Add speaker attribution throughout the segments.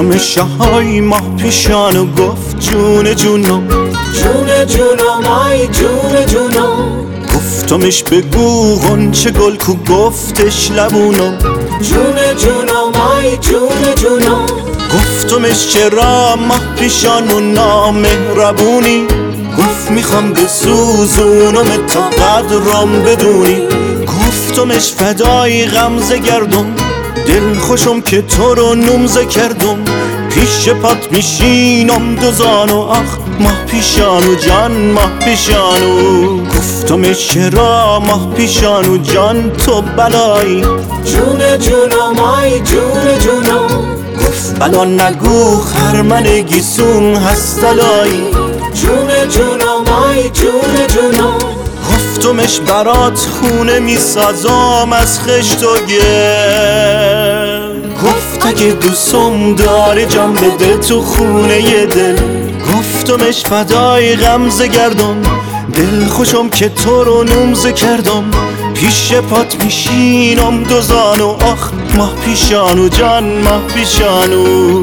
Speaker 1: خانم شهای ماه پیشانو گفت جون جونم،
Speaker 2: جون جونم آی جون جونم.
Speaker 1: گفتمش بگو غنچه گل کو، گفتش لبونم،
Speaker 2: جون جونم آی جون جونم.
Speaker 1: گفتمش چرا ماه پیشانو نامهربونی، گفت میخوام بسوزونم تا قدرم بدونی. گفتمش فدای غمزه گردم، دل خوشم که تو رو نمزه کردم، پیش پات میشینم دوزانو، آخ ماه پیشانو جان ماه پیشانو. گفتمش چرا ماه پیشانو جان تو بلایی،
Speaker 2: جون جونم آی جون جونم.
Speaker 1: گفت بلا نگو خرمن گیسون هست دلایی،
Speaker 2: جون جونم آی جون جونم.
Speaker 1: گفتمش برات خونه میسازم از خشت و گل، گفت اگه دوستم داره جان بده تو خونه ی دل. گفتمش فدای غمزه گردم، دل خوشم که تو رو نمزه کردم، پیش پات میشینم دوزانو، آخ ماه پیشانو جان ماه پیشانو.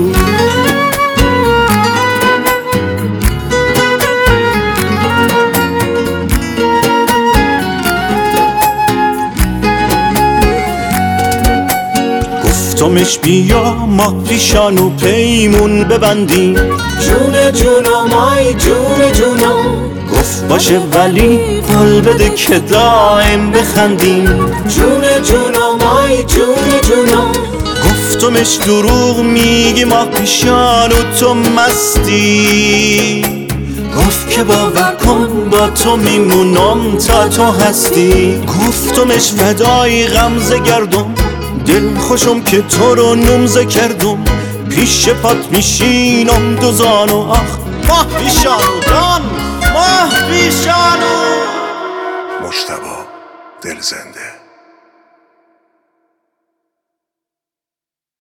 Speaker 1: گفتمش بیا ماه پیشانو پیمون ببندیم،
Speaker 2: جون جونم آی جون جونم.
Speaker 1: گفت باشه ولی قول بده که دائم بخندیم،
Speaker 2: جون جونم آی جون جونم.
Speaker 1: گفتمش دروغ میگی ماه پیشانو تو مستی، گفت که باور کن با تو میمونم تا تو هستی. گفتمش فدای غمزه گردم، دل خوشم که تو رو نمزه کردم، پیش پات میشینم دوزانو، آخ ماه پیشانو جان ماه پیشانو.
Speaker 3: مجتبی دلزنده.